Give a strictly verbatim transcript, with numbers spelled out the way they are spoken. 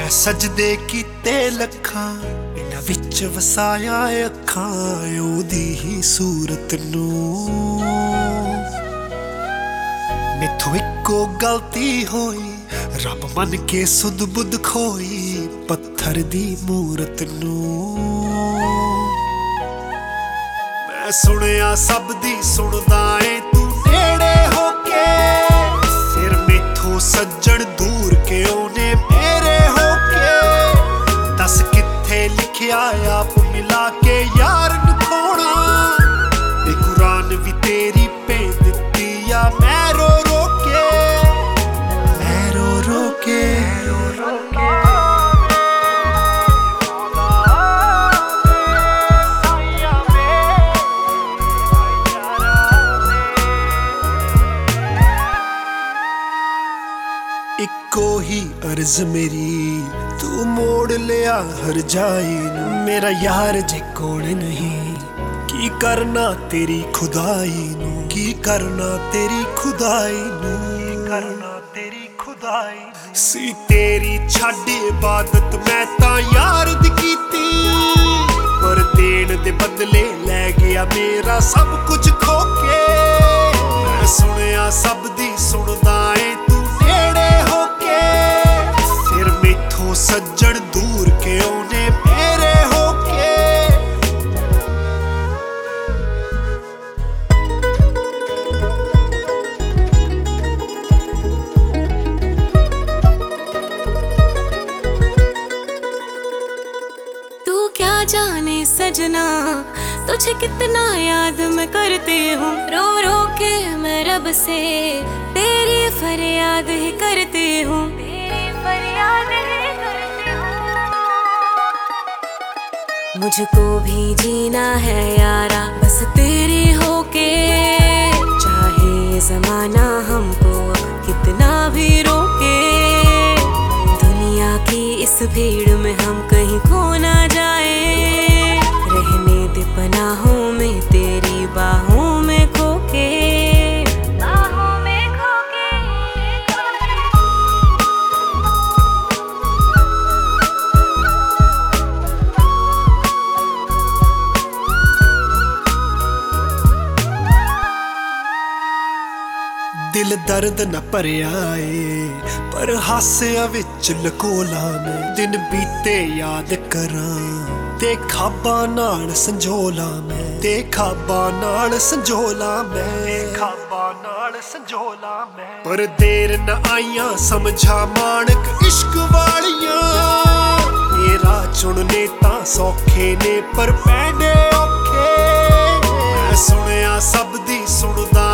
मैं सजदे कीते लखां इन्हां विच वसाया अखां ओदी ही सूरत नूं। मैथों इक्को गलती होई रब मन के सुध बुध खोई पत्थर दी मूरत नूं। मैं सुनिया सब दी सुनदा ऐ तू नेड़े होके फिर मैथों सज्जण दूर के ओने मेरे होके दस कित्थे लिखिया आप मिला के यार नूं खोना ते कुरान भी तेरी भेज दित्ती आ मैं रो रो के मैं रो रो के रो रो के इक्को ही अर्ज मेरी तू मोड़ लिया हर जाई नूं। मेरा यार जे कोल नहीं की करना तेरी खुदाई नूं की करना तेरी खुदाई नूं की करना तेरी खुदाई सी तेरी छड्ड इबादत मैं तां यार दी कीती पर देण दे बदले लै गया मेरा सब कुछ खो के। मैं सुनिया सब दी सुनदा ऐ तू नेड़े होके फिर मैथों सज्जण दूर के ओने मेरे होके। तू क्या जाने सजना तुझे कितना याद मैं करती हूँ। रो रो के मैं रब से तेरी फरियाद ही करती हूँ तेरी फरियाद ही करती हूँ। मुझको भी जीना है यारा बस तेरी होके चाहे जमाना हमको कितना भी रोके। दुनिया की इस भीड़ में हम कहीं खो ना जाए रहने दे पनाहों में तेरी बाहों में खोके बाहों में खोके। दिल दर्द न भरिया ए पर हासिया विच लकोला मैं दिन बीते याद करां ते खाबां नाल संजोला मैं ते खाबां नाल संजोला मैं खाबां नाल संजोला मैं। पर देर न आईयां समझा मानक इश्क वालियां मेरा चुनने तां सौखे ने पर पैंडे औखे। मैं सुनिया सब दी सुनदा